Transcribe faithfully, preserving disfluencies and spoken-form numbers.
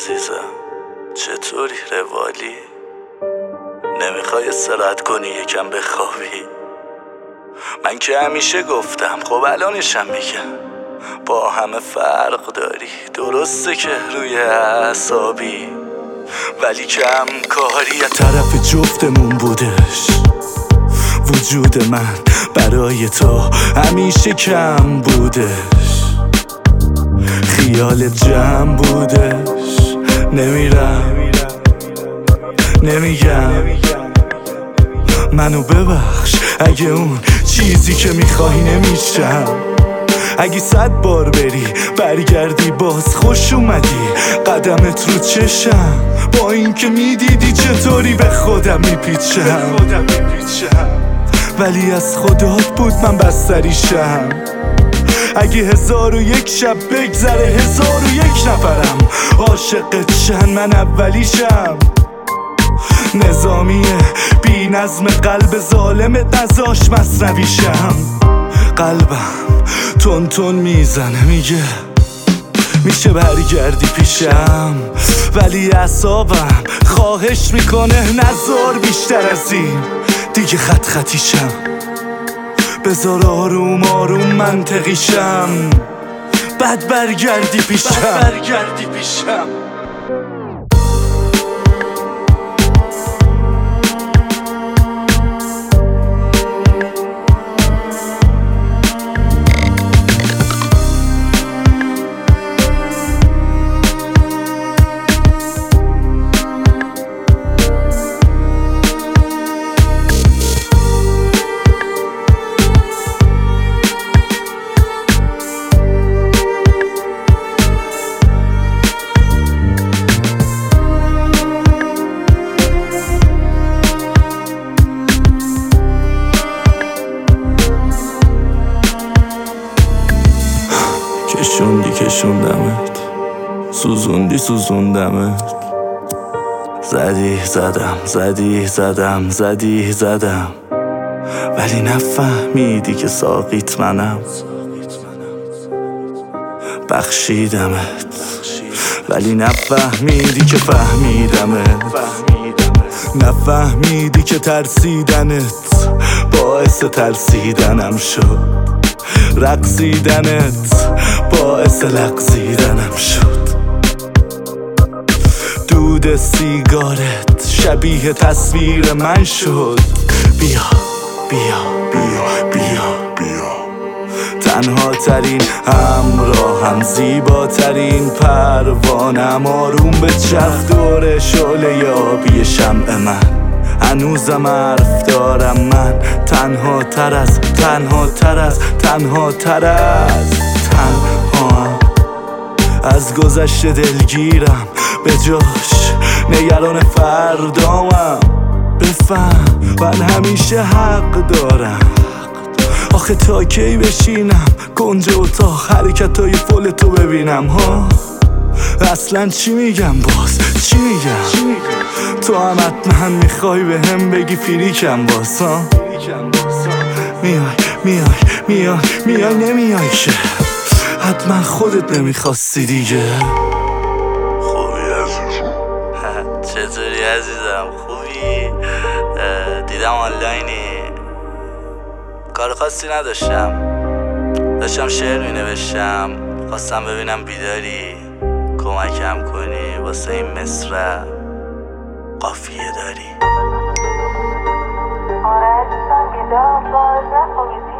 عزیزم، چطوری روالی؟ نمیخوای استراحت کنی یکم بخوابی؟ من که همیشه گفتم، خب الانشم میگم، با همه فرق داری. درسته که روی اعصابی، ولی کم کاری از طرف جفتمون بودش. وجود من برای تو همیشه کم بودش، خیال جمع بودش. نمیرم نمیگم منو ببخش اگه اون چیزی که میخوای نمیشم. اگه صد بار بری برگردی باز خوش اومدی، قدمت رو چشم، با این که میدیدی چطوری به خودم میپیچم. ولی از خدات بود من بستریشم. اگه هزار و یک شب بگذره هزار و یک نفرم عاشقت شن، من اولیشم. نظامیه بی نظم قلب ظالمت نزاش مصنویشم. قلبم تون تون میزنه میگه میشه برگردی پیشم، ولی اعصابم خواهش میکنه نذار بیشتر از این دیگه خط خطیشم. بذار آروم آروم منطقیشم، بعد برگردی پیشم, بعد برگردی پیشم. کشوندی کشوندمت، سوزوندی سوزوندمت، زدی زدم زدی زدم زدی زدم، ولی نفهمیدی که ساقیت منم. بخشیدمت ولی نفهمیدی که فهمیدمت. نفهمیدی که ترسیدنت باعث ترسیدنم شد، رقصیدنت باعث لغزیدنم شد. دود سیگارت شبیه تصویر من شد. بیا بیا بیا بیا بیا، تنها ترین همراهم، زیباترین پروانم، آروم به چرخ دور شعله یابی شمع من. هنوزم حرف دارم من، تنها تر از تنها تر از تنها تر از تنها از گذشته دلگیرم، به جاش نگران فردامم. بفهم من همیشه حق دارم، آخه تا کی بشینم کنج اتاق حرکتای فول تو ببینم ها؟ اصلا چی میگم باز چی میگم؟ تو هم حتما میخوای به هم بگی فریکم باز ها؟ میای میای میای میای نمیای که حتما خودت نمیخواستی دیگه. خوبی عزیزم؟ چطوری عزیزم؟ خوبی؟ دیدم آنلاینی، کار خاصی نداشتم، داشتم شعر می نوشتم، خواستم ببینم بیداری، کمکم کنی واسه این مصرع قافیه داری. آره عزیزم بیدار باز نخوابیدی؟